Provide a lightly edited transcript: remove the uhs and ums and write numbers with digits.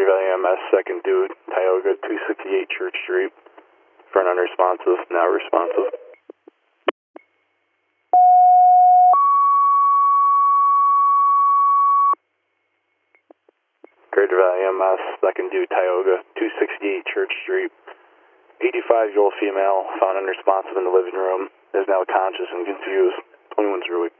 Valley EMS, second due, Tioga, 268 Church Street. Front unresponsive, now responsive. Greater Valley EMS, second due, Tioga, 268 Church Street. 85-year-old female found unresponsive in the living room, is now conscious and confused. 21 Zurich.